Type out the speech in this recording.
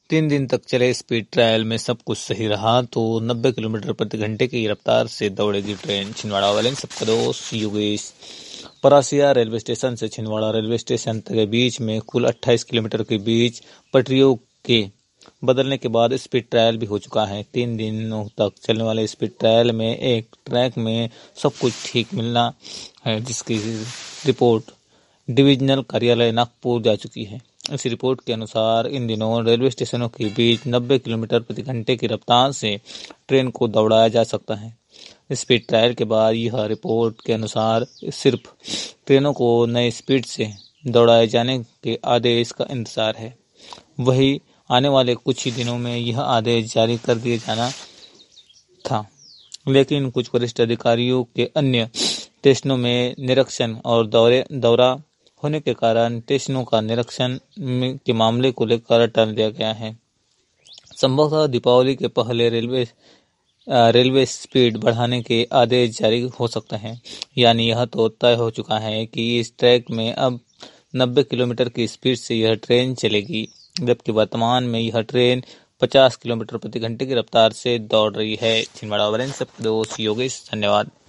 3 दिन तक चले स्पीड ट्रायल में सब कुछ सही रहा तो 90 किलोमीटर प्रति घंटे की रफ्तार से दौड़ेगी ट्रेन। छिंदवाड़ा वाले सबका दोस्त योगेश। परासिया रेलवे स्टेशन से छिंदवाड़ा रेलवे स्टेशन तक के बीच में कुल 28 किलोमीटर के बीच पटरियों के बदलने के बाद स्पीड ट्रायल भी हो चुका है। 3 दिनों तक चलने वाले स्पीड ट्रायल में एक ट्रैक में सब कुछ ठीक मिलना है, जिसकी रिपोर्ट डिविजनल कार्यालय नागपुर जा चुकी है। इस रिपोर्ट के अनुसार इन दिनों रेलवे स्टेशनों के बीच 90 किलोमीटर प्रति घंटे की रफ्तार से ट्रेन को दौड़ाया जा सकता है। स्पीड ट्रायल के बाद यह रिपोर्ट के अनुसार सिर्फ ट्रेनों को नए स्पीड से दौड़ाए जाने के आदेश का इंतजार है। वही आने वाले कुछ ही दिनों में यह आदेश जारी कर दिया जाना था, लेकिन कुछ वरिष्ठ अधिकारियों के अन्य स्टेशनों में निरीक्षण और दौरा होने के कारण स्टेशनों का निरीक्षण के मामले को लेकर टाल दिया गया है। संभवतः दीपावली के पहले रेलवे स्पीड बढ़ाने के आदेश जारी हो सकते हैं। यानी यह तो तय हो चुका है कि इस ट्रैक में अब 90 किलोमीटर की स्पीड से यह ट्रेन चलेगी, जबकि वर्तमान में यह ट्रेन 50 किलोमीटर प्रति घंटे की रफ्तार से दौड़ रही है। छिंदवाड़ा वाले सबके दोस्त योगेश। धन्यवाद।